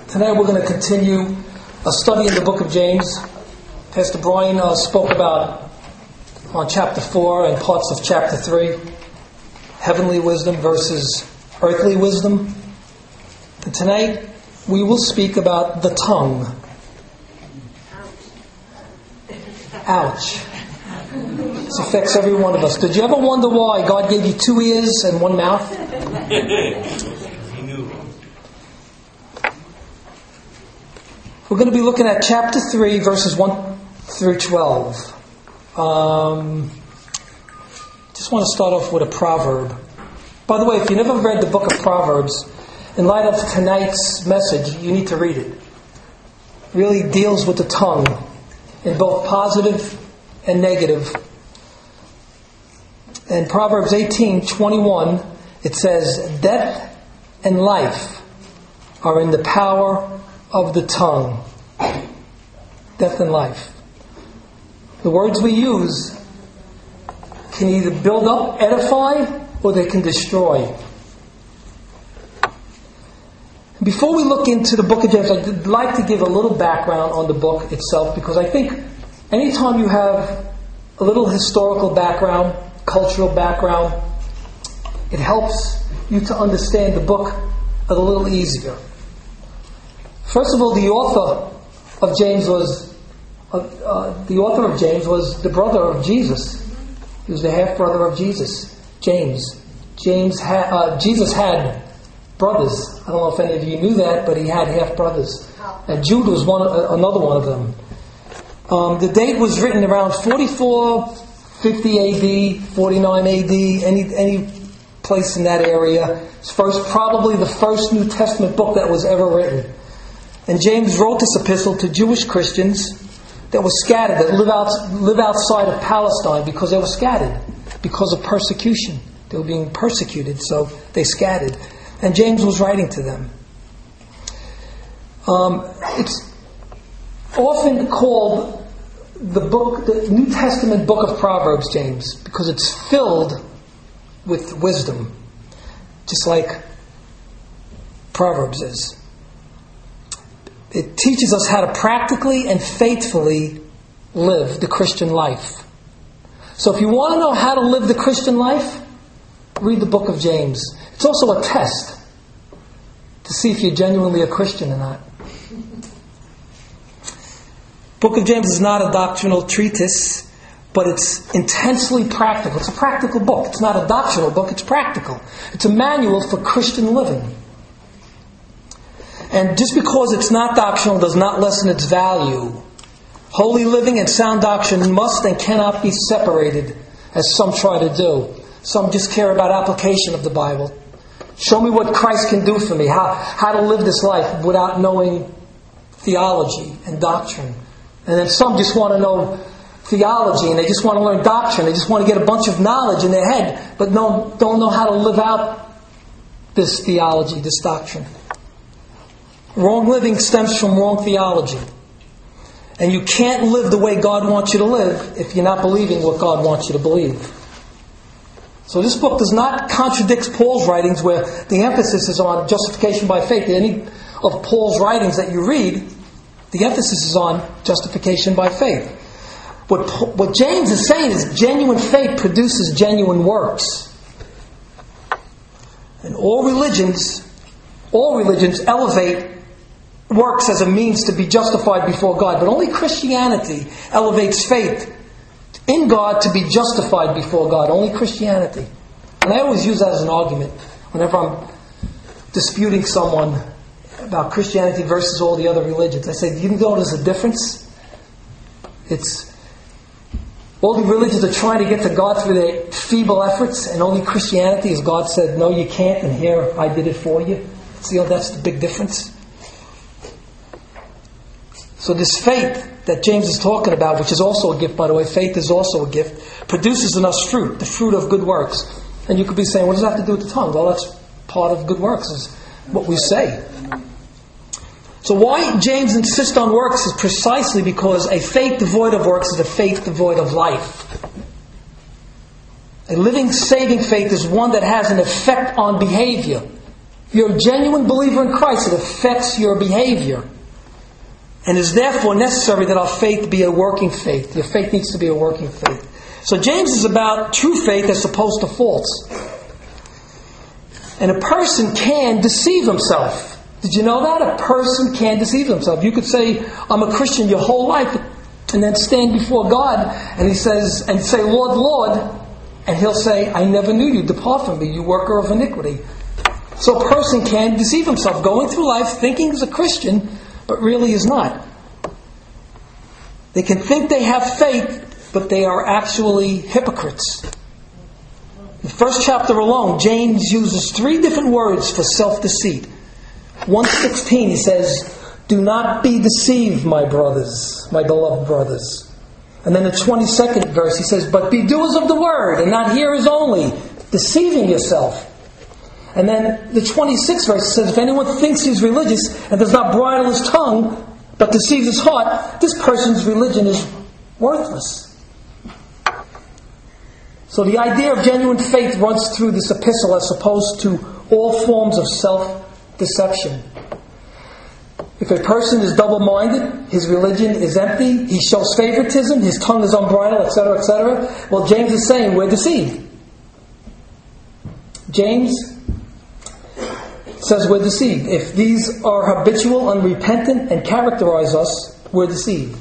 Tonight we're going to continue a study in the book of James. Pastor Brian spoke about on chapter 4 and parts of chapter 3, heavenly wisdom versus earthly wisdom. And tonight we will speak about the tongue. Ouch. This affects every one of us. Did you ever wonder why God gave you 2 ears and 1 mouth? We're going to be looking at chapter 3, verses 1 through 12. Just want to start off with a proverb. By the way, if you never read the book of Proverbs, in light of tonight's message, you need to read it. It really deals with the tongue in both positive and negative. In Proverbs 18:21, it says, "Death and life are in the power of the tongue." Death and life. The words we use can either build up, edify, or they can destroy. Before we look into the book of James, I'd like to give a little background on the book itself, because I think anytime you have a little historical background, cultural background, it helps you to understand the book a little easier. First of all, the author of James was the brother of Jesus. He was the half brother of Jesus, James. Jesus had brothers. I don't know if any of you knew that, but he had half brothers. And Jude was another one of them. The date was written around 44, 50 AD, 49 AD, any place in that area. It's probably the first New Testament book that was ever written. And James wrote this epistle to Jewish Christians that were scattered, that live outside of Palestine, because they were scattered because of persecution. They were being persecuted, so they scattered. And James was writing to them. It's often called the New Testament book of Proverbs, James, because it's filled with wisdom, just like Proverbs is. It teaches us how to practically and faithfully live the Christian life. So if you want to know how to live the Christian life, read the book of James. It's also a test to see if you're genuinely a Christian or not. Book of James is not a doctrinal treatise, but it's intensely practical. It's a practical book. It's not a doctrinal book, it's practical. It's a manual for Christian living. And just because it's not doctrinal does not lessen its value. Holy living and sound doctrine must and cannot be separated, as some try to do. Some just care about application of the Bible. Show me what Christ can do for me, how to live this life without knowing theology and doctrine. And then some just want to know theology and they just want to learn doctrine. They just want to get a bunch of knowledge in their head, but don't know how to live out this theology, this doctrine. Wrong living stems from wrong theology. And you can't live the way God wants you to live if you're not believing what God wants you to believe. So this book does not contradict Paul's writings, where the emphasis is on justification by faith. Any of Paul's writings that you read, the emphasis is on justification by faith. What James is saying is genuine faith produces genuine works. And all religions elevate works as a means to be justified before God. But only Christianity elevates faith in God to be justified before God. Only Christianity. And I always use that as an argument whenever I'm disputing someone about Christianity versus all the other religions. I say, do you know there's a difference? It's all the religions are trying to get to God through their feeble efforts, and only Christianity is God said, no, you can't, and here, I did it for you. See how that's the big difference? So this faith that James is talking about, which is also a gift, by the way, faith is also a gift, produces in us fruit, the fruit of good works. And you could be saying, what does that have to do with the tongue? Well, that's part of good works, is what we say. So why James insists on works is precisely because a faith devoid of works is a faith devoid of life. A living, saving faith is one that has an effect on behavior. If you're a genuine believer in Christ, it affects your behavior. And it is therefore necessary that our faith be a working faith. Your faith needs to be a working faith. So James is about true faith as opposed to false. And a person can deceive himself. Did you know that? A person can deceive himself. You could say, I'm a Christian your whole life, and then stand before God and say, Lord, Lord, and He'll say, I never knew you. Depart from me, you worker of iniquity. So a person can deceive himself, going through life thinking he's a Christian, but really is not. They can think they have faith, but they are actually hypocrites. In the first chapter alone, James uses 3 different words for self-deceit. 1:16, he says, do not be deceived, my brothers, my beloved brothers. And then the 22nd verse, he says, but be doers of the word, and not hearers only, deceiving yourself. And then the 26th verse says, if anyone thinks he's religious and does not bridle his tongue, but deceives his heart, this person's religion is worthless. So the idea of genuine faith runs through this epistle as opposed to all forms of self-deception. If a person is double-minded, his religion is empty, he shows favoritism, his tongue is unbridled, etc., etc., well, James is saying we're deceived. James says we're deceived. If these are habitual, unrepentant, and characterize us, we're deceived.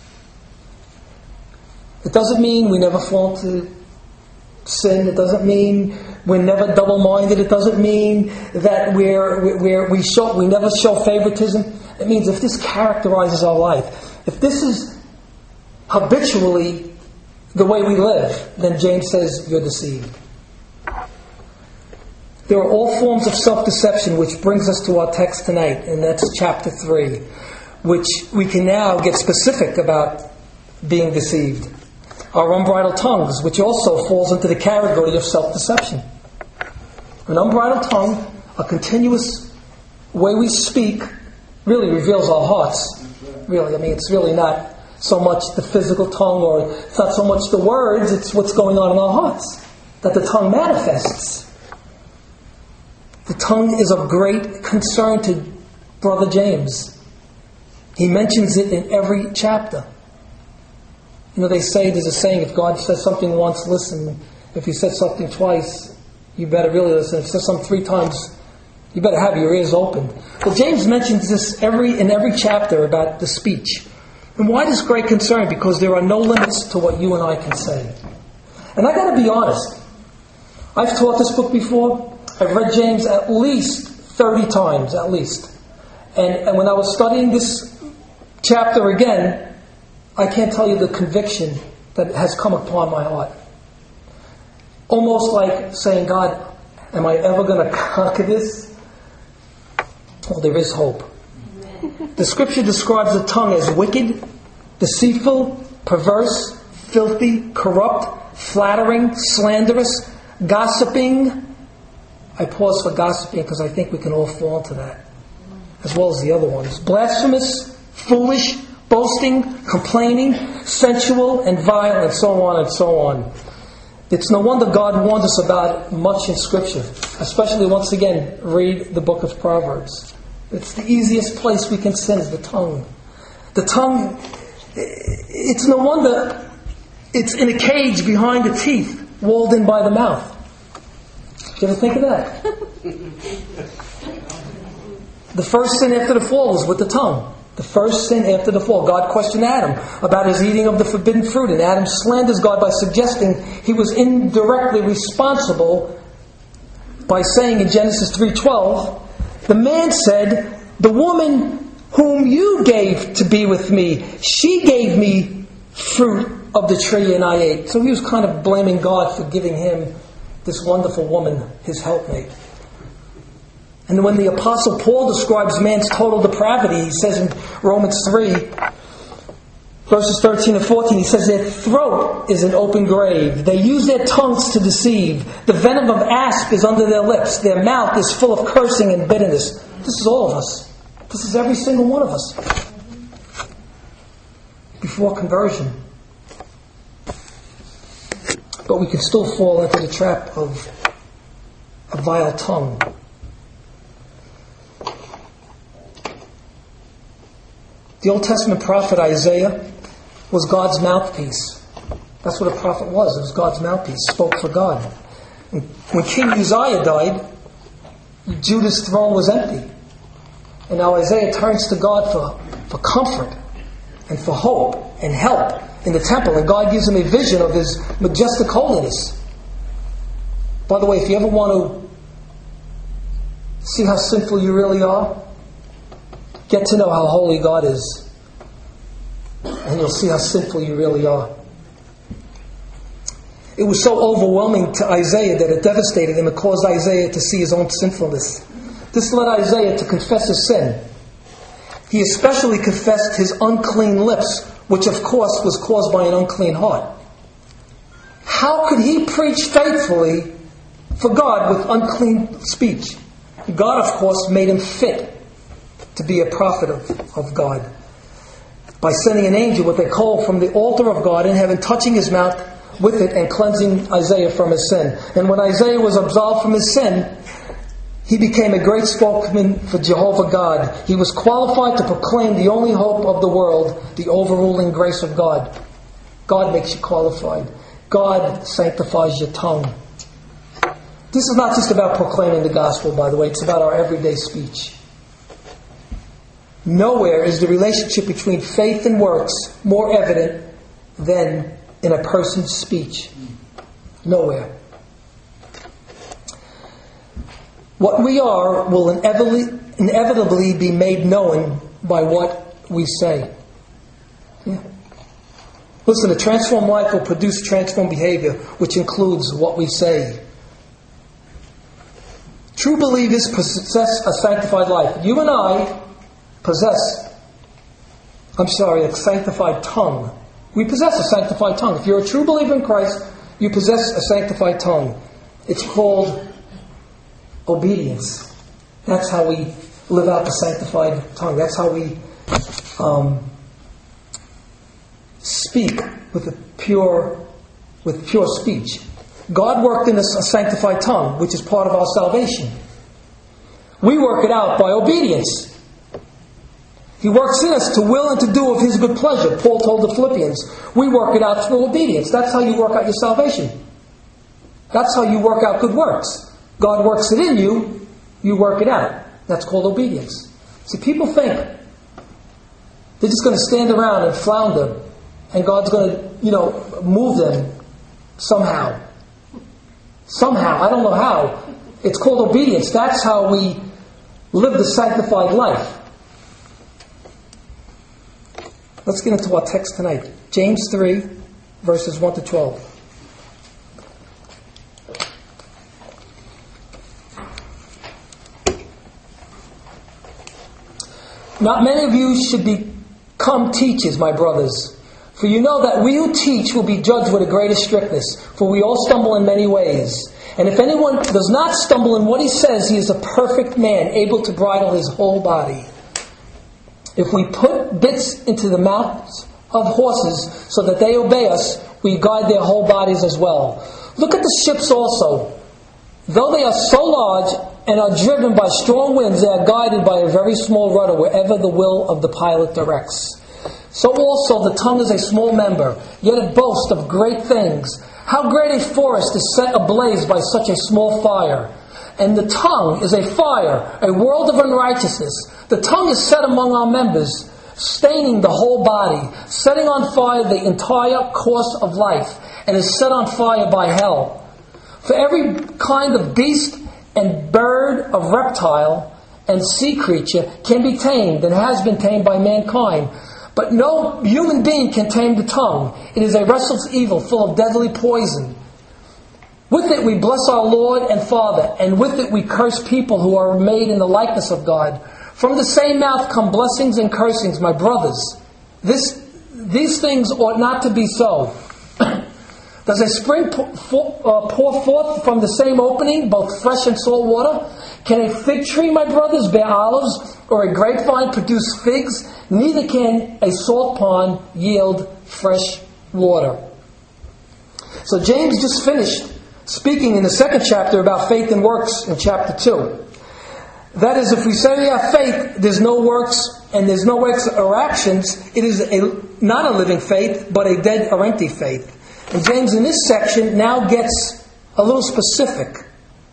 It doesn't mean we never fall into sin. It doesn't mean we're never double-minded. It doesn't mean that we never show favoritism. It means if this characterizes our life, if this is habitually the way we live, then James says you're deceived. There are all forms of self-deception, which brings us to our text tonight, and that's chapter 3, which we can now get specific about being deceived. Our unbridled tongues, which also falls into the category of self-deception. An unbridled tongue, a continuous way we speak, really reveals our hearts. Really, it's really not so much the physical tongue, or it's not so much the words, it's what's going on in our hearts that the tongue manifests. The tongue is of great concern to Brother James. He mentions it in every chapter. They say, there's a saying, if God says something once, listen. If He says something twice, you better really listen. If He says something 3 times, you better have your ears open. Well, James mentions this in every chapter about the speech. And why this great concern? Because there are no limits to what you and I can say. And I got to be honest. I've taught this book before. I've read James at least 30 times, at least. And when I was studying this chapter again, I can't tell you the conviction that has come upon my heart. Almost like saying, God, am I ever going to conquer this? Well, there is hope. The Scripture describes the tongue as wicked, deceitful, perverse, filthy, corrupt, flattering, slanderous, gossiping. I pause for gossiping because I think we can all fall into that, as well as the other ones. Blasphemous, foolish, boasting, complaining, sensual, and vile, and so on and so on. It's no wonder God warns us about it much in Scripture. Especially, once again, read the book of Proverbs. It's the easiest place we can sin is the tongue. The tongue, it's no wonder it's in a cage behind the teeth, walled in by the mouth. Did you ever think of that? The first sin after the fall was with the tongue. The first sin after the fall. God questioned Adam about his eating of the forbidden fruit, and Adam slanders God by suggesting he was indirectly responsible by saying in Genesis 3:12, the man said, the woman whom you gave to be with me, she gave me fruit of the tree and I ate. So he was kind of blaming God for giving him this wonderful woman, his helpmate. And when the Apostle Paul describes man's total depravity, he says in Romans 3, verses 13 and 14, he says, their throat is an open grave. They use their tongues to deceive. The venom of asp is under their lips. Their mouth is full of cursing and bitterness. This is all of us. This is every single one of us. Before conversion. But we can still fall into the trap of a vile tongue. The Old Testament prophet Isaiah was God's mouthpiece. That's what a prophet was. It was God's mouthpiece. Spoke for God. And when King Uzziah died, Judah's throne was empty. And now Isaiah turns to God for comfort and for hope and help in the temple. And God gives him a vision of His majestic holiness. By the way, if you ever want to see how sinful you really are, get to know how holy God is. And you'll see how sinful you really are. It was so overwhelming to Isaiah that it devastated him. It caused Isaiah to see his own sinfulness. This led Isaiah to confess his sin. He especially confessed his unclean lips, which of course was caused by an unclean heart. How could he preach faithfully for God with unclean speech? God, of course, made him fit to be a prophet of God by sending an angel with a coal from the altar of God in heaven, touching his mouth with it and cleansing Isaiah from his sin. And when Isaiah was absolved from his sin, he became a great spokesman for Jehovah God. He was qualified to proclaim the only hope of the world, the overruling grace of God. God makes you qualified. God sanctifies your tongue. This is not just about proclaiming the gospel, by the way. It's about our everyday speech. Nowhere is the relationship between faith and works more evident than in a person's speech. Nowhere. What we are will inevitably be made known by what we say. Yeah. Listen, a transformed life will produce transformed behavior, which includes what we say. True believers possess a sanctified life. You and I possess, a sanctified tongue. We possess a sanctified tongue. If you're a true believer in Christ, you possess a sanctified tongue. It's called obedience. That's how we live out the sanctified tongue. That's how we speak with pure speech. God worked in us a sanctified tongue, which is part of our salvation. We work it out by obedience. He works in us to will and to do of His good pleasure. Paul told the Philippians, we work it out through obedience. That's how you work out your salvation. That's how you work out good works. God works it in you, you work it out. That's called obedience. See, people think they're just going to stand around and flounder and God's going to, move them somehow. Somehow, I don't know how. It's called obedience. That's how we live the sanctified life. Let's get into our text tonight. James 3, verses 1 to 12. Not many of you should become teachers, my brothers. For you know that we who teach will be judged with a greater strictness. For we all stumble in many ways. And if anyone does not stumble in what he says, he is a perfect man, able to bridle his whole body. If we put bits into the mouths of horses so that they obey us, we guide their whole bodies as well. Look at the ships also. Though they are so large and are driven by strong winds, they are guided by a very small rudder wherever the will of the pilot directs. So also the tongue is a small member, yet it boasts of great things. How great a forest is set ablaze by such a small fire. And the tongue is a fire, a world of unrighteousness. The tongue is set among our members, staining the whole body, setting on fire the entire course of life, and is set on fire by hell. For every kind of beast and bird, of reptile and sea creature can be tamed and has been tamed by mankind. But no human being can tame the tongue. It is a restless evil full of deadly poison. With it we bless our Lord and Father, and with it we curse people who are made in the likeness of God. From the same mouth come blessings and cursings, my brothers. These things ought not to be so. Does a spring pour forth from the same opening, both fresh and salt water? Can a fig tree, my brothers, bear olives, or a grapevine produce figs? Neither can a salt pond yield fresh water. So James just finished speaking in the second chapter about faith and works in chapter 2. That is, if we say we have faith, there's no works, and there's no works or actions, it is not a living faith, but a dead or empty faith. And James in this section now gets a little specific.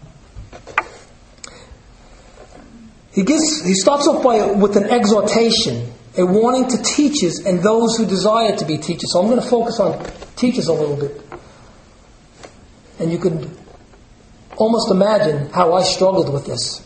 He starts off with an exhortation, a warning to teachers and those who desire to be teachers. So I'm going to focus on teachers a little bit. And you can almost imagine how I struggled with this.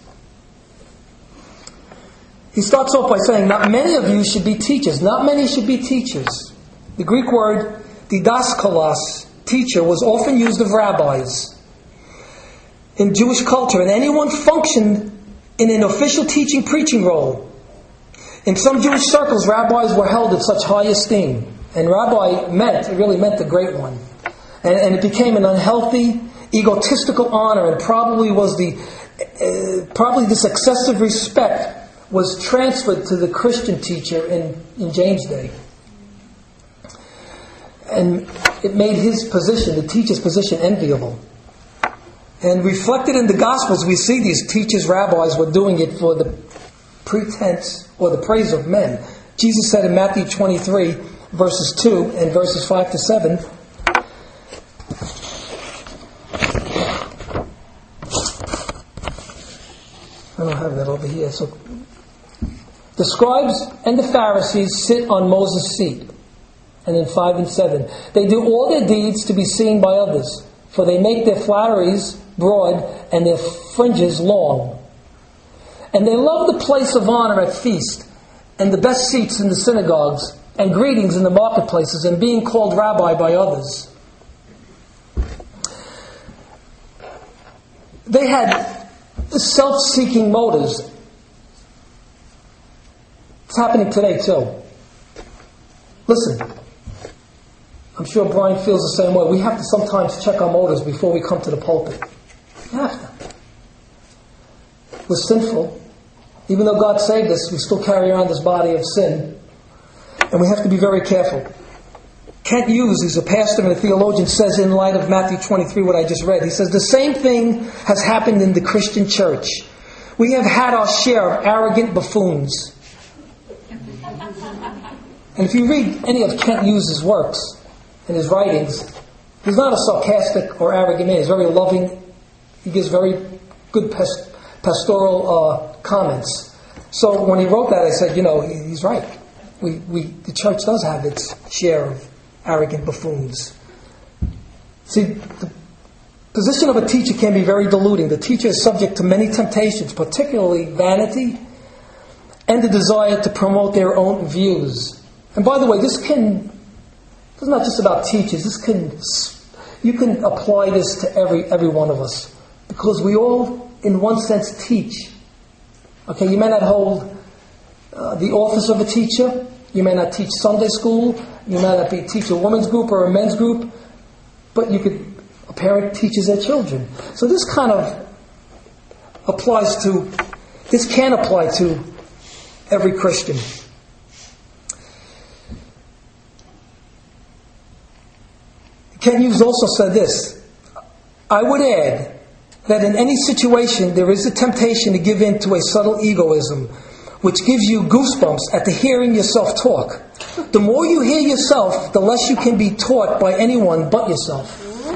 He starts off by saying, not many of you should be teachers. Not many should be teachers. The Greek word didaskalos, teacher, was often used of rabbis in Jewish culture, and anyone functioned in an official teaching, preaching role. In some Jewish circles, rabbis were held in such high esteem. And rabbi really meant the great one. And it became an unhealthy, egotistical honor, and probably this excessive respect was transferred to the Christian teacher in James' day. And it made his position, the teacher's position, enviable. And reflected in the Gospels, we see these teachers, rabbis, were doing it for the pretense or the praise of men. Jesus said in Matthew 23, verses 2 and verses 5 to 7, I don't have that over here. So, the scribes and the Pharisees sit on Moses' seat. And in 5 and 7, they do all their deeds to be seen by others, for they make their flatteries broad and their fringes long. And they love the place of honor at feast, and the best seats in the synagogues, and greetings in the marketplaces, and being called rabbi by others. They had self-seeking motives. It's happening today too. Listen, I'm sure Brian feels the same way. We have to sometimes check our motives before we come to the pulpit. We have to. We're sinful. Even though God saved us, we still carry around this body of sin. And we have to be very careful. Kent Hughes, who's a pastor and a theologian, says in light of Matthew 23, what I just read, he says, the same thing has happened in the Christian church. We have had our share of arrogant buffoons. And if you read any of Kent Hughes' works and his writings, he's not a sarcastic or arrogant man. He's very loving. He gives very good pastoral comments. So when he wrote that, I said, he's right. The church does have its share of arrogant buffoons. See, the position of a teacher can be very deluding. The teacher is subject to many temptations, particularly vanity and the desire to promote their own views. And by the way, this is not just about teachers. You can apply this to every one of us, because we all, in one sense, teach. Okay, you may not hold the office of a teacher. You may not teach Sunday school. You may not teach a women's group or a men's group. But a parent teaches their children. So this kind of this can apply to every Christian. Ken Hughes also said this, I would add that in any situation there is a temptation to give in to a subtle egoism, which gives you goosebumps at the hearing yourself talk. The more you hear yourself, the less you can be taught by anyone but yourself.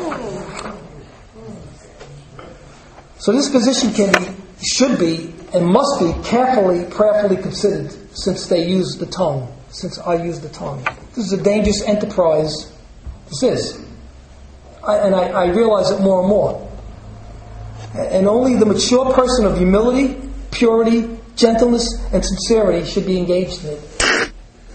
So this position should be, and must be prayerfully considered, since I use the tongue. This is a dangerous enterprise. This is. I realize it more and more. And only the mature person of humility, purity, gentleness, and sincerity should be engaged in it.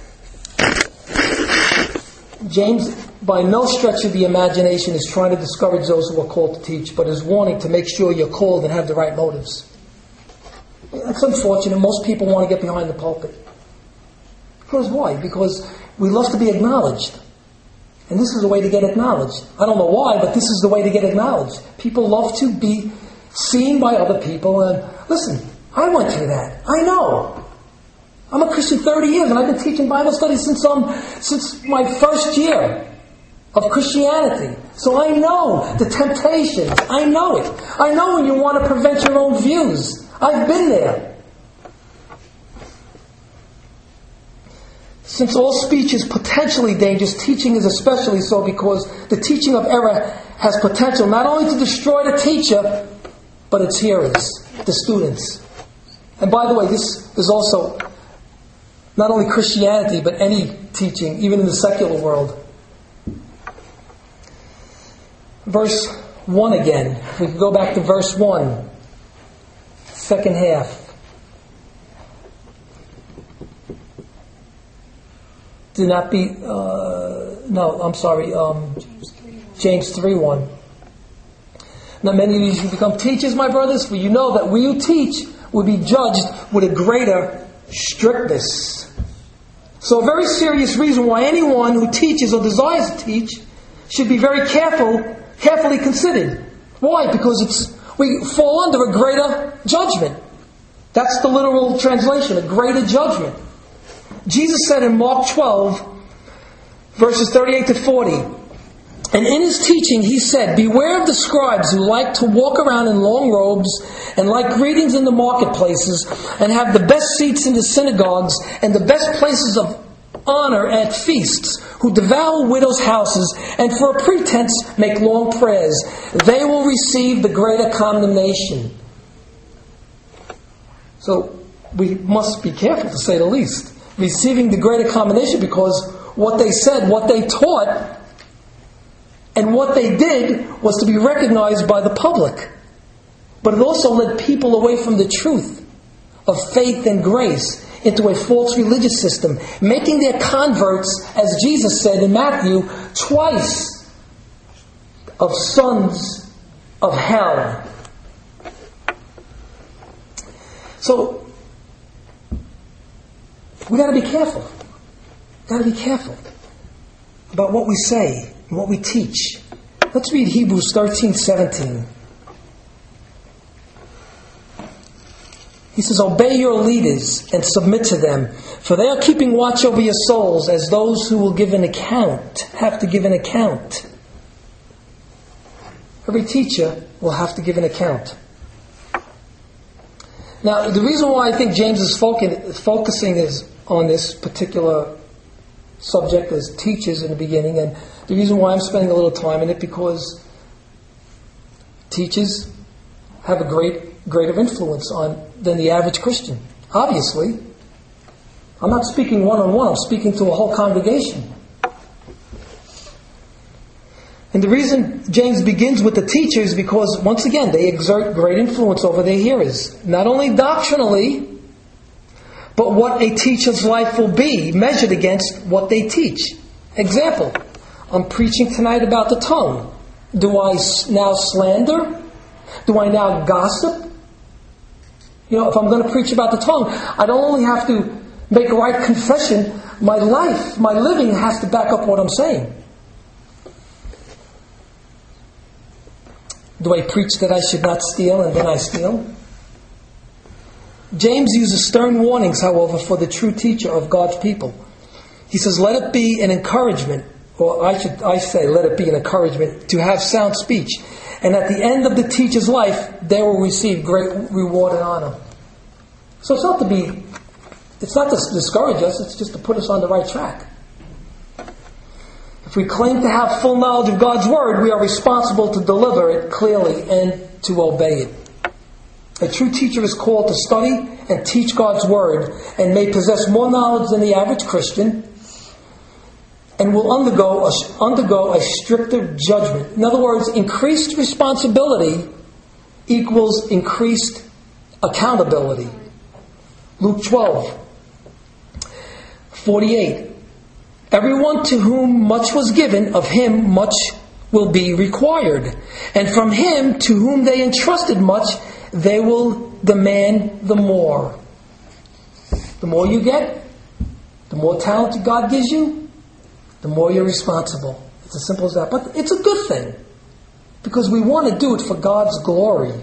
James, by no stretch of the imagination, is trying to discourage those who are called to teach, but is warning to make sure you're called and have the right motives. It's unfortunate. Most people want to get behind the pulpit. Because why? Because we love to be acknowledged. And this is the way to get acknowledged. I don't know why, but this is the way to get acknowledged. People love to be seen by other people. And listen, I went through that. I know. I'm a Christian 30 years, and I've been teaching Bible studies since my first year of Christianity. So I know the temptations. I know it. I know when you want to prevent your own views. I've been there. Since all speech is potentially dangerous, teaching is especially so, because the teaching of error has potential not only to destroy the teacher, but its hearers, the students. And by the way, this is also not only Christianity, but any teaching, even in the secular world. Verse 1 again. We can go back to verse 1. Second half. Do not be... James 3:1. Now many of you should become teachers, my brothers, for you know that we who teach will be judged with a greater strictness. So a very serious reason why anyone who teaches or desires to teach should be very carefully considered. Why? Because we fall under a greater judgment. That's the literal translation, a greater judgment. Jesus said in Mark 12, verses 38 to 40, and in his teaching he said, beware of the scribes who like to walk around in long robes and like greetings in the marketplaces and have the best seats in the synagogues and the best places of honor at feasts, who devour widows' houses and for a pretense make long prayers. They will receive the greater condemnation. So we must be careful, to say the least, receiving the greater condemnation, because what they said, what they taught, and what they did was to be recognized by the public. But it also led people away from the truth of faith and grace into a false religious system, making their converts, as Jesus said in Matthew, twice of sons of hell. So, we got to be careful. Got to be careful about what we say and what we teach. Let's read Hebrews 13:17. He says, obey your leaders and submit to them, for they are keeping watch over your souls as those who will give an account, have to give an account. Every teacher will have to give an account. Now, the reason why I think James is focusing on this particular subject as teachers in the beginning, and the reason why I'm spending a little time in it, because teachers have a greater influence than the average Christian. Obviously. I'm not speaking one-on-one, I'm speaking to a whole congregation. And the reason James begins with the teachers is because, once again, they exert great influence over their hearers. Not only doctrinally, but what a teacher's life will be measured against what they teach. Example, I'm preaching tonight about the tongue. Do I now slander? Do I now gossip? If I'm going to preach about the tongue, I don't only have to make a right confession, my life, my living has to back up what I'm saying. Do I preach that I should not steal and then I steal? James uses stern warnings, however, for the true teacher of God's people. He says, let it be an encouragement, or I say, let it be an encouragement to have sound speech. And at the end of the teacher's life, they will receive great reward and honor. So it's not to discourage us, it's just to put us on the right track. If we claim to have full knowledge of God's Word, we are responsible to deliver it clearly and to obey it. A true teacher is called to study and teach God's Word and may possess more knowledge than the average Christian and will undergo a stricter judgment. In other words, increased responsibility equals increased accountability. Luke 12:48. Everyone to whom much was given, of him much will be required. And from him to whom they entrusted much, they will demand the more. The more you get, the more talent God gives you, the more you're responsible. It's as simple as that. But it's a good thing, because we want to do it for God's glory.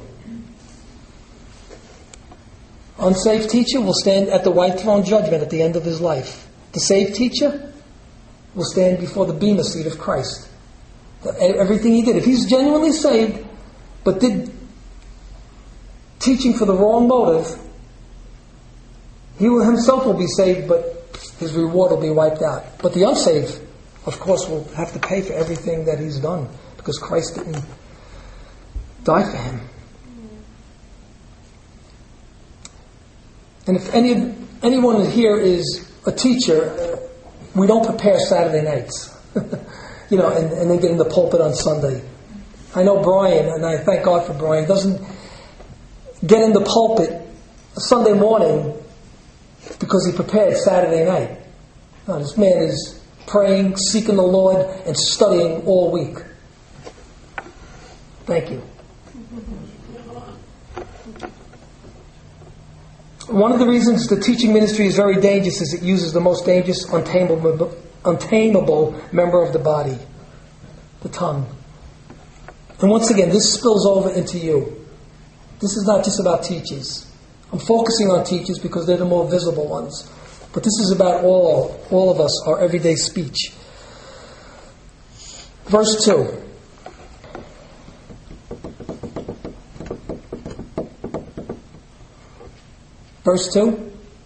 Unsaved teacher will stand at the white throne judgment at the end of his life. The saved teacher will stand before the bema seat of Christ. Everything he did, if he's genuinely saved, but did teaching for the wrong motive, he himself will be saved, but his reward will be wiped out. But the unsaved, of course, will have to pay for everything that he's done, because Christ didn't die for him. And if anyone here is a teacher, we don't prepare Saturday nights, and then get in the pulpit on Sunday. I know Brian, and I thank God for Brian, doesn't get in the pulpit Sunday morning because he prepared Saturday night. No, this man is praying, seeking the Lord, and studying all week. Thank you. One of the reasons the teaching ministry is very dangerous is it uses the most dangerous, untamable member of the body, the tongue. And once again, this spills over into you. This is not just about teachers. I'm focusing on teachers because they're the more visible ones. But this is about all of us, our everyday speech. Verse 2. Verse 2.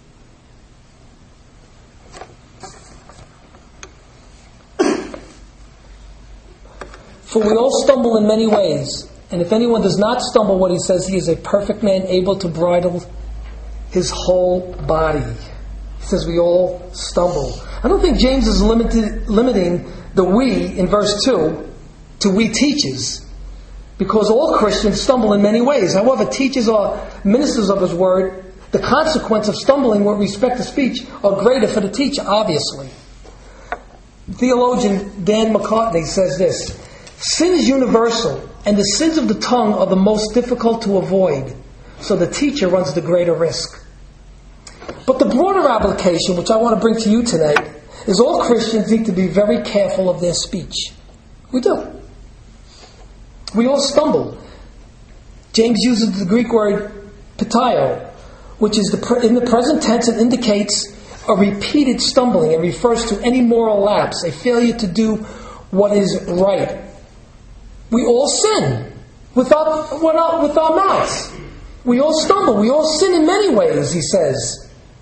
For we all stumble in many ways, and if anyone does not stumble, what he says, he is a perfect man, able to bridle his whole body. He says we all stumble. I don't think James is limiting the we in verse 2 to we teachers, because all Christians stumble in many ways. However, teachers are ministers of his word. The consequence of stumbling with respect to speech are greater for the teacher, obviously. Theologian Dan McCartney says this: sin is universal, and the sins of the tongue are the most difficult to avoid, so the teacher runs the greater risk. But the broader application, which I want to bring to you tonight, is all Christians need to be very careful of their speech. We do. We all stumble. James uses the Greek word pitaio, which is in the present tense and indicates a repeated stumbling and refers to any moral lapse, a failure to do what is right. We all sin with our mouths. We all stumble. We all sin in many ways, he says.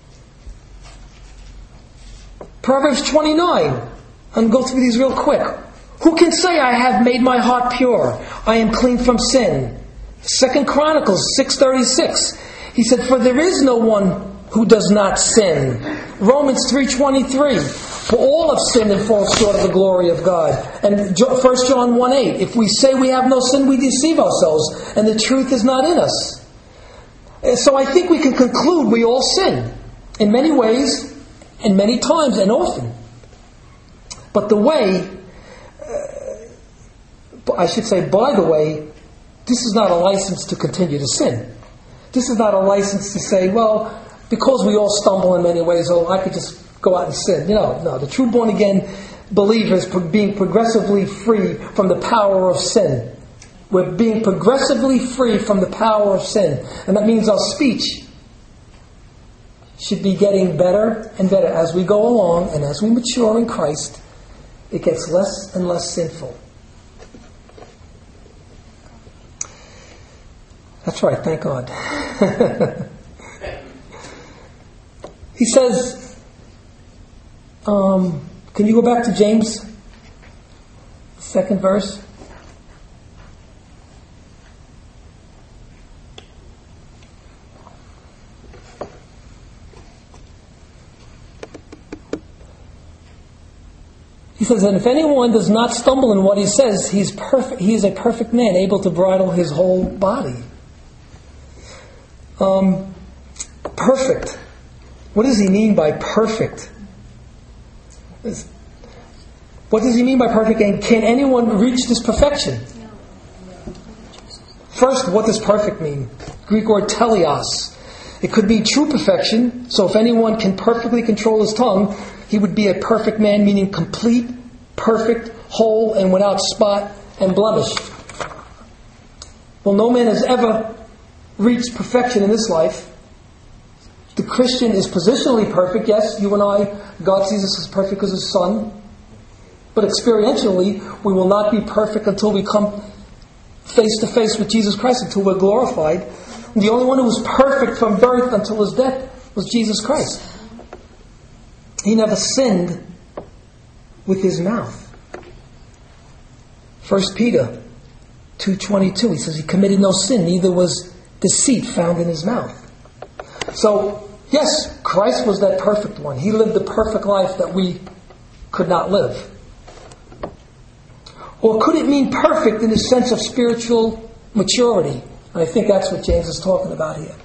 Proverbs 29. I'm going to go through these real quick. Who can say, I have made my heart pure? I am clean from sin. 2 Chronicles 6:36. He said, for there is no one who does not sin. Romans 3:23. For all have sinned and fall short of the glory of God. And 1 John 1:8. If we say we have no sin, we deceive ourselves, and the truth is not in us. So I think we can conclude we all sin in many ways, and many times, and often. But the way, I should say, by the way, this is not a license to continue to sin. This is not a license to say, well, because we all stumble in many ways, I could just go out and sin. No. The true born-again believer is being progressively free from the power of sin. We're being progressively free from the power of sin. And that means our speech should be getting better and better. As we go along and as we mature in Christ, it gets less and less sinful. That's right, thank God. He says, can you go back to James, 2nd verse? He says, and if anyone does not stumble in what he says, he is perfect. He is a perfect man, able to bridle his whole body. Perfect. What does he mean by perfect? What does he mean by perfect? And can anyone reach this perfection? First, what does perfect mean? Greek word teleos. It could be true perfection. So if anyone can perfectly control his tongue, he would be a perfect man, meaning complete, perfect, whole, and without spot and blemish. Well, no man has ever reached perfection in this life. The Christian is positionally perfect. Yes, you and I, God sees us as perfect as His Son. But experientially, we will not be perfect until we come face to face with Jesus Christ, until we're glorified. The only one who was perfect from birth until his death was Jesus Christ. He never sinned with his mouth. 1 Peter 2:22, he says he committed no sin, neither was deceit found in his mouth. So, yes, Christ was that perfect one. He lived the perfect life that we could not live. Or could it mean perfect in the sense of spiritual maturity? And I think that's what James is talking about here.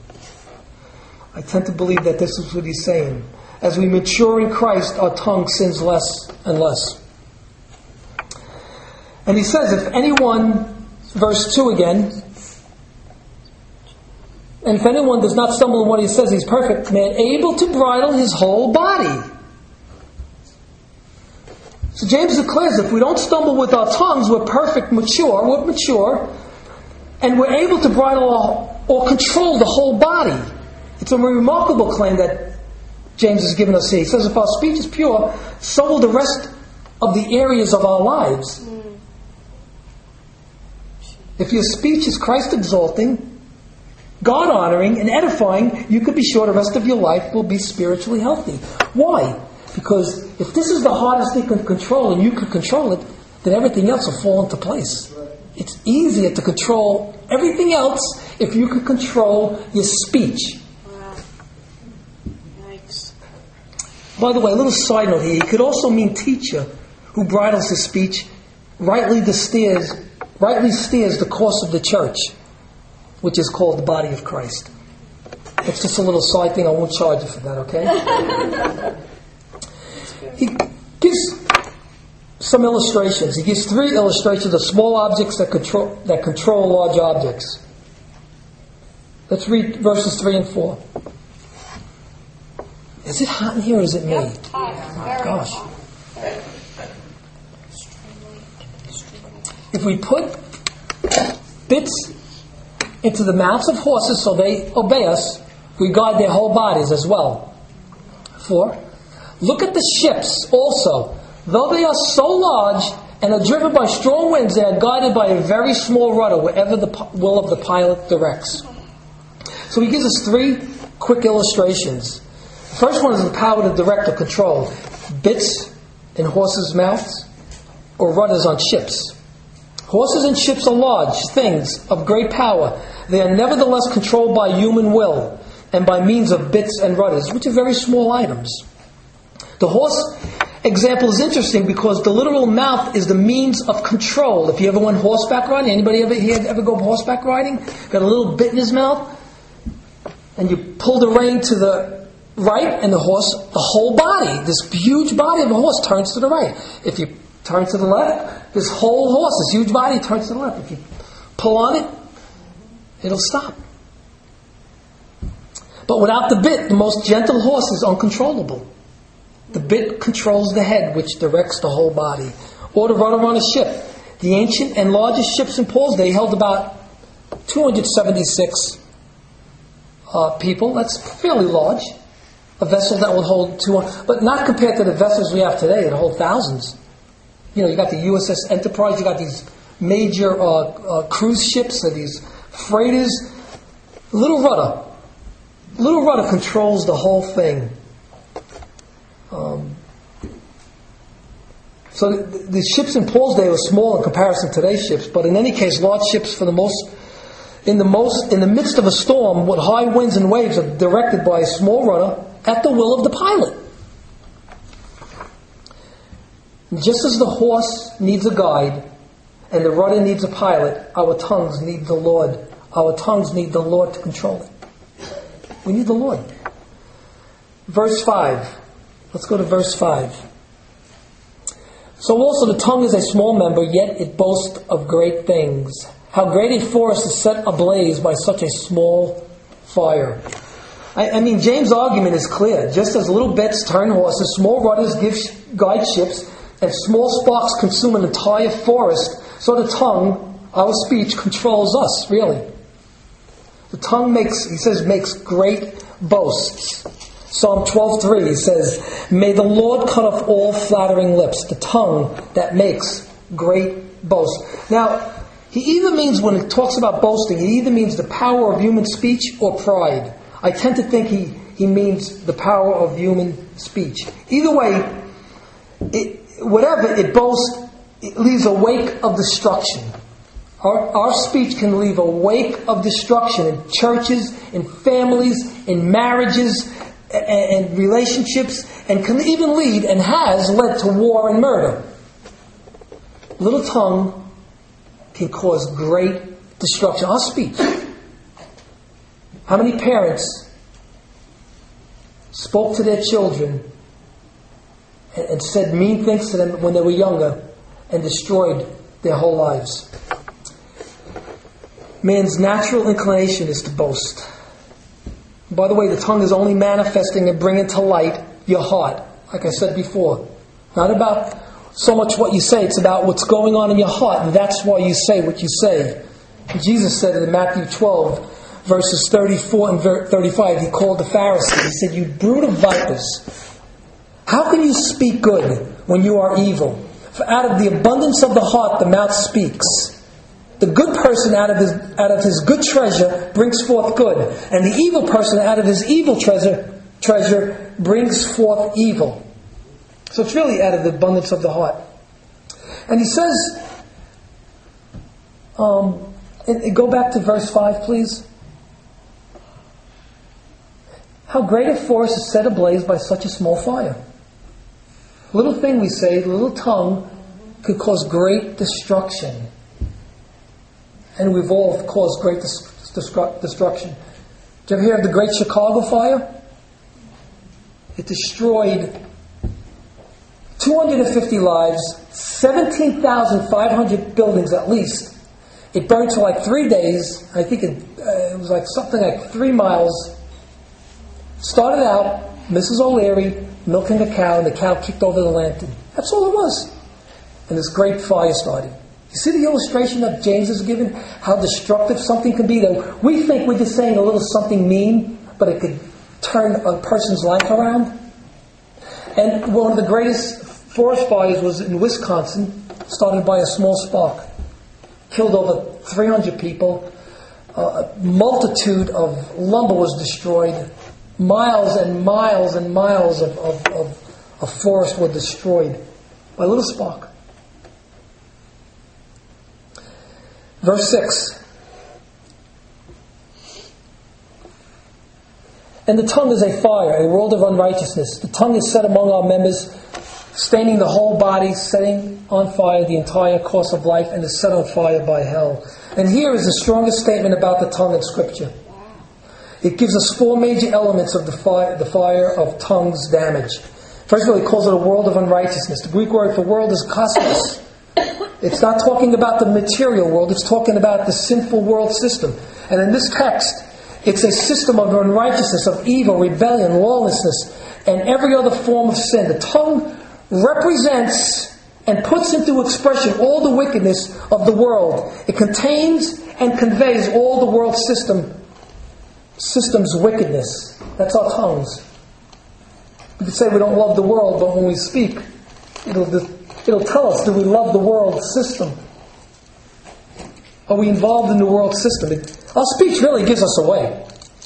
I tend to believe that this is what he's saying. As we mature in Christ, our tongue sins less and less. And he says, if anyone, verse 2 again, and if anyone does not stumble in what he says, he's perfect, man, able to bridle his whole body. So James declares if we don't stumble with our tongues, we're perfect, we're mature, and we're able to bridle or control the whole body. It's a remarkable claim that James has given us here. He says if our speech is pure, so will the rest of the areas of our lives. If your speech is Christ-exalting, God-honoring, and edifying, you could be sure the rest of your life will be spiritually healthy. Why? Because if this is the hardest thing to control and you can control it, then everything else will fall into place. It's easier to control everything else if you can control your speech. Wow. Yikes. By the way, a little side note here. It could also mean teacher who bridles his speech, rightly steers the course of the church, which is called the body of Christ. It's just a little side thing. I won't charge you for that, okay? He gives some illustrations. He gives 3 illustrations of small objects that control large objects. Let's read verses 3 and 4. Is it hot in here or is it me? Yep. Oh my gosh. If we put bits into the mouths of horses so they obey us, we guide their whole bodies as well. 4. Look at the ships also. Though they are so large and are driven by strong winds, they are guided by a very small rudder wherever the will of the pilot directs. So he gives us 3 quick illustrations. The first one is the power to direct or control. Bits in horses' mouths or rudders on ships. Horses and ships are large things of great power. They are nevertheless controlled by human will and by means of bits and rudders, which are very small items. The horse example is interesting because the literal mouth is the means of control. If you ever went horseback riding, anybody ever go horseback riding? Got a little bit in his mouth, and you pull the rein to the right, and the whole body, this huge body of a horse turns to the right. If you turn to the left, this whole horse, this huge body turns to the left. If you pull on it, it'll stop. But without the bit, the most gentle horse is uncontrollable. The bit controls the head, which directs the whole body. Or the rudder on a ship. The ancient and largest ships in Paul's day held about 276 people. That's fairly large. A vessel that would hold 200, but not compared to the vessels we have today that hold thousands. You know, you got the USS Enterprise, you got these major cruise ships, and these freighters. Little rudder controls the whole thing. So the ships in Paul's day were small in comparison to today's ships, but in any case, large ships in the midst of a storm with high winds and waves are directed by a small rudder at the will of the pilot. Just as the horse needs a guide and the rudder needs a pilot, our tongues need the Lord. Our tongues need the Lord to control it. We need the Lord. Verse 5. Let's go to verse 5. So also the tongue is a small member, yet it boasts of great things. How great a forest is set ablaze by such a small fire. I mean, James' argument is clear. Just as little bits turn horses, small rudders guide ships, and small sparks consume an entire forest, so the tongue, our speech, controls us, really. The tongue makes great boasts. Psalm 12:3 says, "May the Lord cut off all flattering lips, the tongue that makes great boasts." Now, He either means, when it talks about boasting, he either means the power of human speech or pride. I tend to think he means the power of human speech. Either way, whatever it boasts, it leaves a wake of destruction. Our speech can leave a wake of destruction in churches, in families, in marriages, and relationships, and can even lead, and has led, to war and murder. Little tongue can cause great destruction. Our speech. How many parents spoke to their children and said mean things to them when they were younger and destroyed their whole lives? Man's natural inclination is to boast. By the way, the tongue is only manifesting and bringing to light your heart, like I said before. Not about so much what you say, it's about what's going on in your heart, and that's why you say what you say. And Jesus said it in Matthew 12, verses 34 and 35, he called the Pharisees. He said, "You brood of vipers, how can you speak good when you are evil? For out of the abundance of the heart the mouth speaks. The good person out of his good treasure brings forth good, and the evil person out of his evil treasure brings forth evil." So it's really out of the abundance of the heart. And he says, go back to verse 5, please. How great a forest is set ablaze by such a small fire. Little thing we say, the little tongue, could cause great destruction. And we've all caused great destruction. Did you ever hear of the Great Chicago Fire? It destroyed 250 lives, 17,500 buildings at least. It burned for like 3 days. I think it was like something like 3 miles. Started out, Mrs. O'Leary milking a cow, and the cow kicked over the lantern. That's all it was. And this great fire started. You see the illustration that James has given? How destructive something can be. That we think we're just saying a little something mean, but it could turn a person's life around. And one of the greatest forest fires was in Wisconsin, started by a small spark. Killed over 300 people. A multitude of lumber was destroyed. Miles and miles and miles of forest were destroyed by a little spark. Verse 6. And the tongue is a fire, a world of unrighteousness. The tongue is set among our members, staining the whole body, setting on fire the entire course of life, and is set on fire by hell. And here is the strongest statement about the tongue in Scripture. It gives us 4 major elements of the fire of tongue's damage. First of all, he calls it a world of unrighteousness. The Greek word for world is kosmos. It's not talking about the material world, it's talking about the sinful world system. And in this text, it's a system of unrighteousness, of evil, rebellion, lawlessness, and every other form of sin. The tongue represents and puts into expression all the wickedness of the world. It contains and conveys all the world system's wickedness. That's our tongues. We could say we don't love the world, but when we speak, it'll tell us, do we love the world system? Are we involved in the world system? Our speech really gives us away.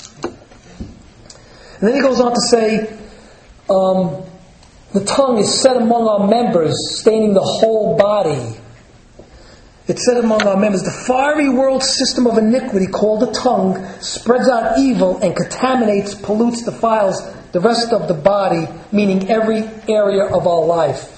And then he goes on to say, the tongue is set among our members, staining the whole body. It's set among our members. The fiery world system of iniquity called the tongue spreads out evil and contaminates, pollutes, defiles the rest of the body, meaning every area of our life.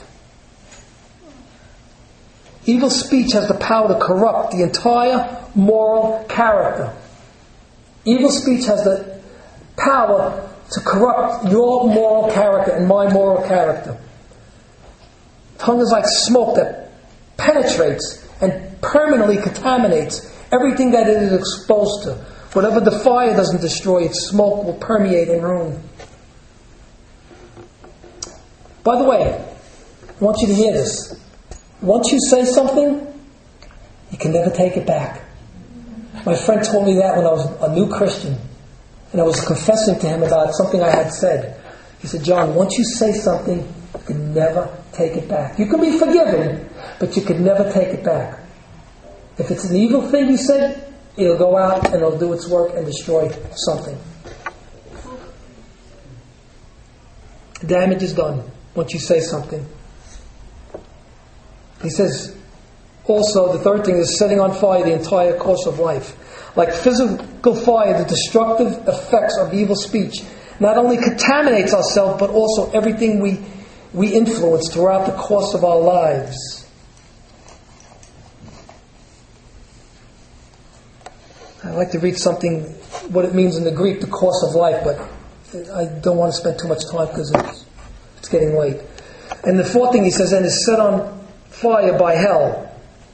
Evil speech has the power to corrupt the entire moral character. Evil speech has the power to corrupt your moral character and my moral character. Tongue is like smoke that penetrates and permanently contaminates everything that it is exposed to. Whatever the fire doesn't destroy, its smoke will permeate and ruin. By the way, I want you to hear this. Once you say something, you can never take it back. My friend told me that when I was a new Christian, and I was confessing to him about something I had said. He said, "John, once you say something, you can never take it back. You can be forgiven, but you can never take it back." If it's an evil thing you said, it'll go out and it'll do its work and destroy something. Damage is done once you say something. He says, also, the third thing is setting on fire the entire course of life. Like physical fire, the destructive effects of evil speech not only contaminates ourselves, but also everything we influence throughout the course of our lives. I'd like to read something, what it means in the Greek, the course of life, but I don't want to spend too much time because it's getting late. And the fourth thing he says, and is set on fire by hell.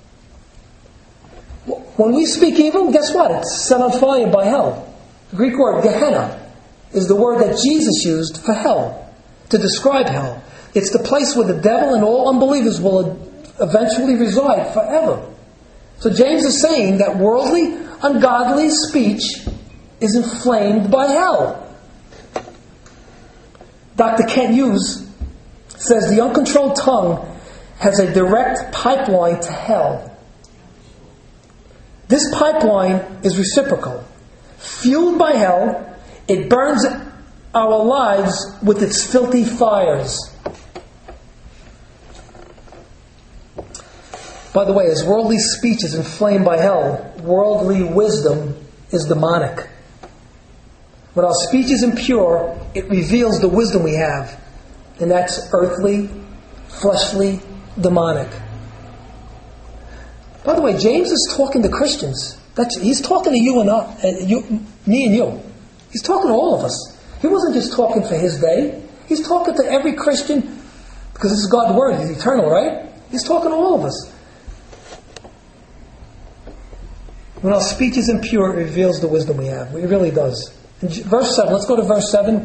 When we speak evil, guess what? It's set on fire by hell. The Greek word Gehenna is the word that Jesus used for hell, to describe hell. It's the place where the devil and all unbelievers will eventually reside forever. So James is saying that worldly, ungodly speech is inflamed by hell. Dr. Kent Hughes says the uncontrolled tongue has a direct pipeline to hell. This pipeline is reciprocal. Fueled by hell, it burns our lives with its filthy fires. By the way, as worldly speech is inflamed by hell, worldly wisdom is demonic. When our speech is impure, it reveals the wisdom we have. And that's earthly, fleshly, demonic. By the way, James is talking to Christians. He's talking to you and me and you. He's talking to all of us. He wasn't just talking for his day. He's talking to every Christian, because this is God's word. He's eternal, right? He's talking to all of us. When our speech is impure, it reveals the wisdom we have. It really does. In verse 7, let's go to verse 7.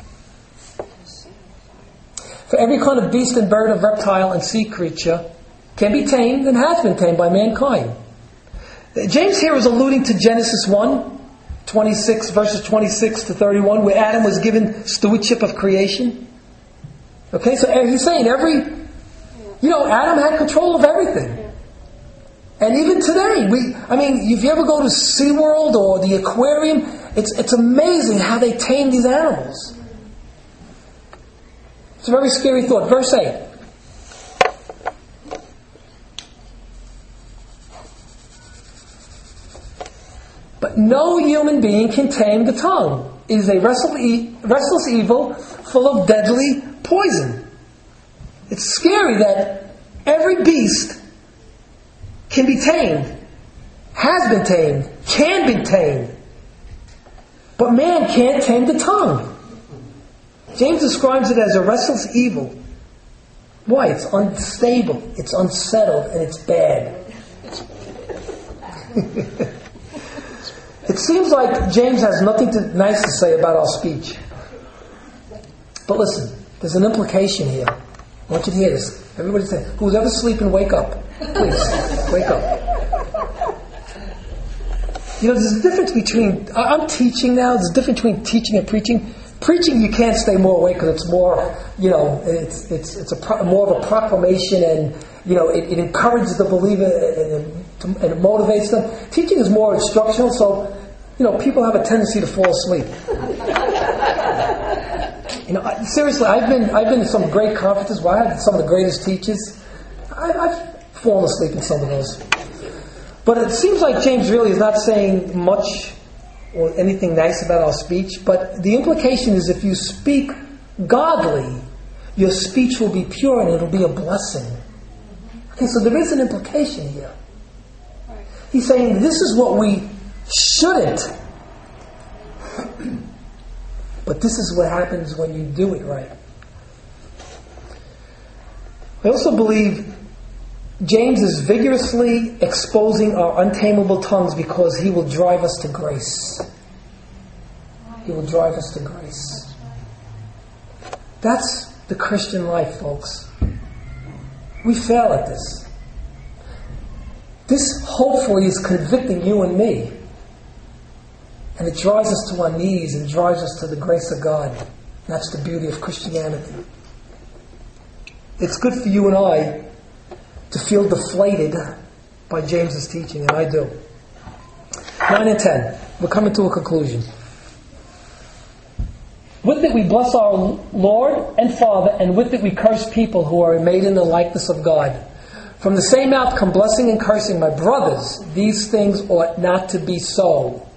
For every kind of beast and bird and reptile and sea creature can be tamed and has been tamed by mankind. James here is alluding to Genesis 1:26, verses 26 to 31, where Adam was given stewardship of creation. Okay, so he's saying Adam had control of everything. And even today, if you ever go to SeaWorld or the aquarium, it's amazing how they tame these animals. It's a very scary thought. Verse 8. But no human being can tame the tongue. It is a restless evil full of deadly poison. It's scary that every beast can be tamed, has been tamed, can be tamed. But man can't tame the tongue. James describes it as a restless evil. Why? It's unstable, it's unsettled, and it's bad. It seems like James has nothing nice to say about our speech. But listen, there's an implication here. I want you to hear this. Everybody say, who's ever sleeping, wake up. Please, wake up. There's a difference between... I'm teaching now. There's a difference between teaching and preaching. Preaching, you can't stay more awake because it's more, it's more of a proclamation, and it encourages the believer and it motivates them. Teaching is more instructional, so people have a tendency to fall asleep. Seriously, I've been to some great conferences where I had some of the greatest teachers. I've fallen asleep in some of those. But it seems like James really is not saying much or anything nice about our speech, but the implication is if you speak godly, your speech will be pure and it'll be a blessing. Okay, so there is an implication here. He's saying this is what we shouldn't, but this is what happens when you do it right. I also believe James is vigorously exposing our untamable tongues because he will drive us to grace. He will drive us to grace. That's the Christian life, folks. We fail at this. This hopefully is convicting you and me. And it drives us to our knees and drives us to the grace of God. That's the beauty of Christianity. It's good for you and I to feel deflated by James's teaching, and I do. 9 and 10. We're coming to a conclusion. With it we bless our Lord and Father, and with it we curse people who are made in the likeness of God. From the same mouth come blessing and cursing. My brothers, these things ought not to be so.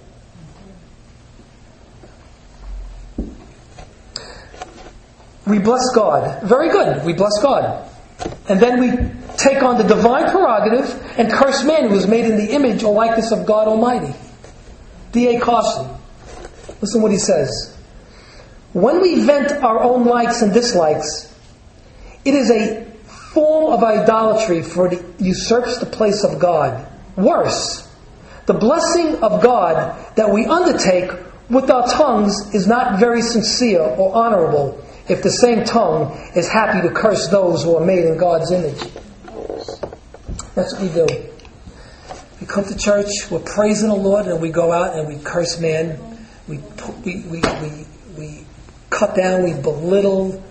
We bless God. Very good. We bless God. And then we take on the divine prerogative and curse man who is made in the image or likeness of God Almighty. D.A. Carson. Listen what he says. When we vent our own likes and dislikes, it is a form of idolatry, for it usurps the place of God. Worse, the blessing of God that we undertake with our tongues is not very sincere or honorable if the same tongue is happy to curse those who are made in God's image. That's what we do. We come to church, we're praising the Lord, and we go out and we curse man. We cut down, we belittle.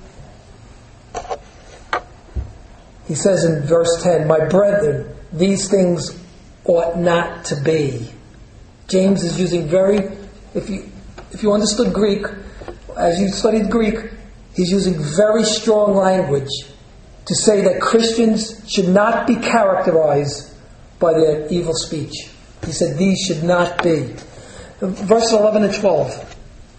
He says in verse 10, my brethren, these things ought not to be. James is using if you understood Greek, as you studied Greek, he's using very strong language to say that Christians should not be characterized by their evil speech. He said these should not be. Verse 11 and 12.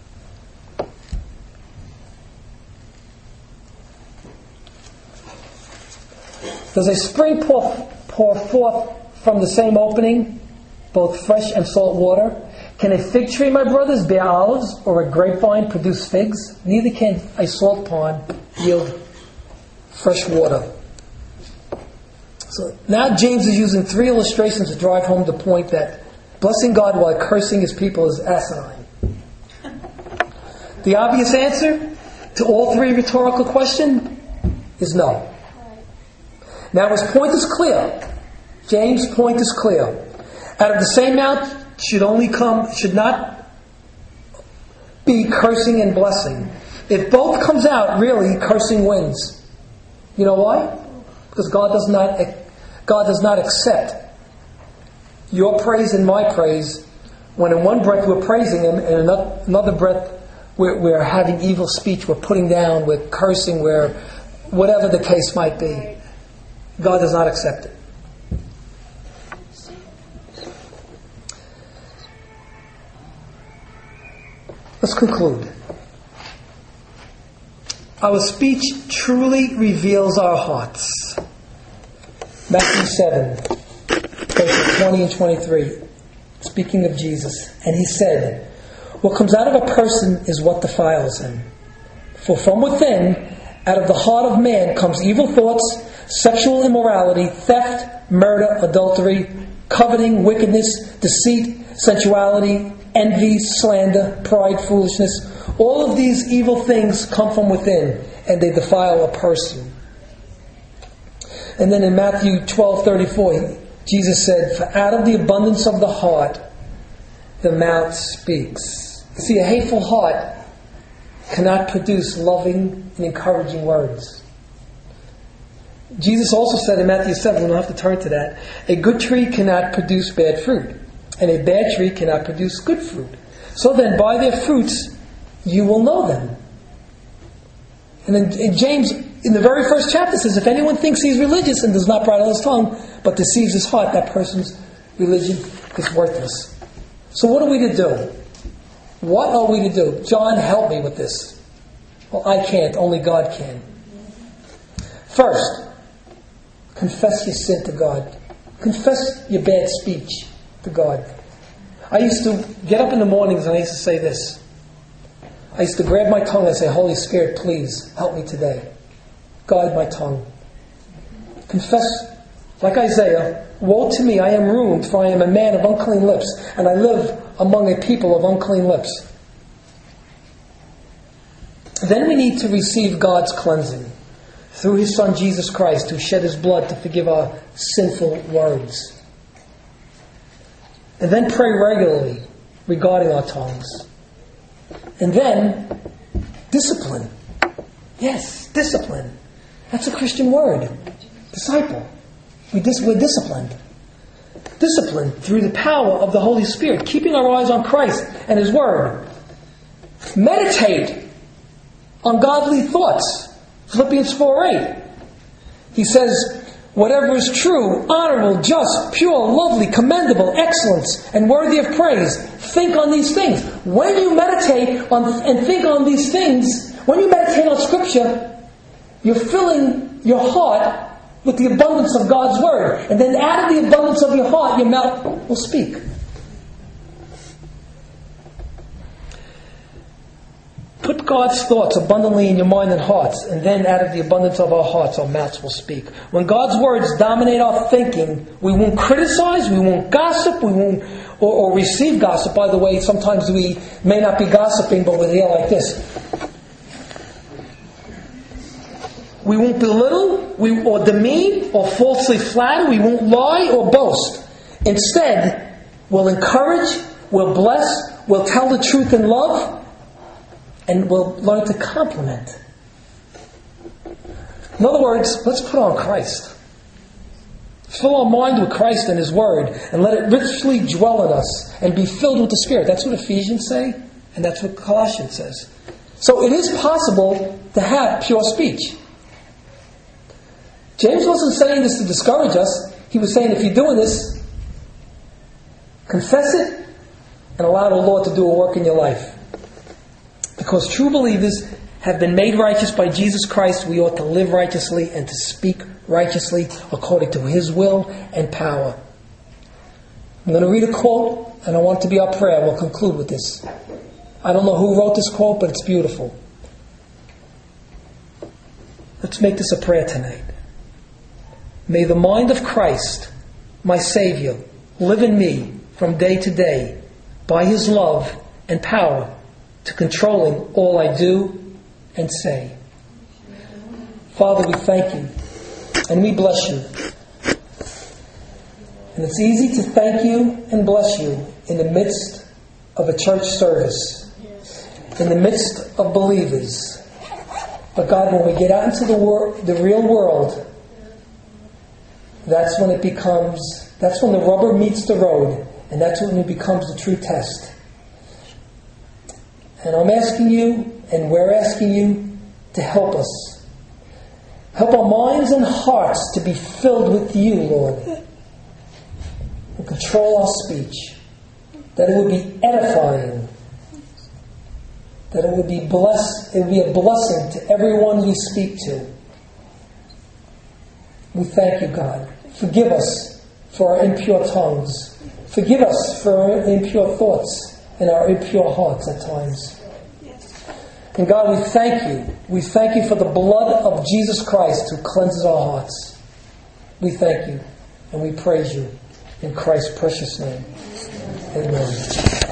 Does a spring pour forth from the same opening, both fresh and salt water? Can a fig tree, my brothers, bear olives, or a grapevine produce figs? Neither can a salt pond yield fresh water. So now James is using 3 illustrations to drive home the point that blessing God while cursing his people is asinine. The obvious answer to all 3 rhetorical questions is no. Now his point is clear. James' point is clear. Out of the same mouth should not be cursing and blessing. If both comes out, really, cursing wins. You know why? Because God does not accept your praise and my praise when in one breath we're praising Him and in another breath we're having evil speech, we're putting down, we're cursing, we're whatever the case might be. God does not accept it. Let's conclude. Our speech truly reveals our hearts. Matthew 7, verses 20 and 23. Speaking of Jesus. And He said, what comes out of a person is what defiles him. For from within, out of the heart of man, comes evil thoughts, sexual immorality, theft, murder, adultery, coveting, wickedness, deceit, sensuality, envy, slander, pride, foolishness. All of these evil things come from within, and they defile a person. And then in Matthew 12:34, Jesus said, for out of the abundance of the heart, the mouth speaks. See, a hateful heart cannot produce loving and encouraging words. Jesus also said in Matthew 7, we don't have to turn to that, a good tree cannot produce bad fruit, and a bad tree cannot produce good fruit. So then, by their fruits, you will know them. And then James, in the very first chapter, says, if anyone thinks he's religious and does not bridle his tongue, but deceives his heart, that person's religion is worthless. So what are we to do? What are we to do? John, help me with this. Well, I can't. Only God can. First, confess your sin to God. Confess your bad speech to God. I used to get up in the mornings and I used to say this. I used to grab my tongue and say, Holy Spirit, please help me today. Guide my tongue. Confess, like Isaiah, woe to me, I am ruined, for I am a man of unclean lips, and I live among a people of unclean lips. Then we need to receive God's cleansing through His Son Jesus Christ, who shed His blood to forgive our sinful words. And then pray regularly regarding our tongues. And then discipline. Yes, discipline. That's a Christian word. Disciple. We're disciplined. Discipline through the power of the Holy Spirit, keeping our eyes on Christ and His Word. Meditate on godly thoughts. Philippians 4:8. He says, whatever is true, honorable, just, pure, lovely, commendable, excellent, and worthy of praise, think on these things. When you meditate on and think on these things, when you meditate on Scripture, you're filling your heart with the abundance of God's Word. And then out of the abundance of your heart, your mouth will speak. Put God's thoughts abundantly in your mind and hearts, and then out of the abundance of our hearts, our mouths will speak. When God's words dominate our thinking, we won't criticize, we won't gossip, we won't or receive gossip. By the way, sometimes we may not be gossiping, but we're here like this. We won't belittle, or demean, or falsely flatter. We won't lie or boast. Instead, we'll encourage, we'll bless, we'll tell the truth in love, and we'll learn to compliment. In other words, let's put on Christ. Fill our mind with Christ and His Word, and let it richly dwell in us, and be filled with the Spirit. That's what Ephesians say, and that's what Colossians says. So it is possible to have pure speech. James wasn't saying this to discourage us. He was saying, if you're doing this, confess it and allow the Lord to do a work in your life. Because true believers have been made righteous by Jesus Christ, we ought to live righteously and to speak righteously according to His will and power. I'm going to read a quote, and I want it to be our prayer. We'll conclude with this. I don't know who wrote this quote, but it's beautiful. Let's make this a prayer tonight. May the mind of Christ, my Savior, live in me from day to day by His love and power to controlling all I do and say. Father, we thank You and we bless You. And it's easy to thank You and bless You in the midst of a church service, in the midst of believers. But God, when we get out into the real world, that's when the rubber meets the road, and that's when it becomes the true test. And I'm asking You, and we're asking You, to help us. Help our minds and hearts to be filled with You, Lord. And control our speech. That it would be edifying. That it would be blessed. It would be a blessing to everyone we speak to. We thank You, God. Forgive us for our impure tongues. Forgive us for our impure thoughts and our impure hearts at times. And God, we thank You. We thank You for the blood of Jesus Christ who cleanses our hearts. We thank You and we praise You in Christ's precious name. Amen.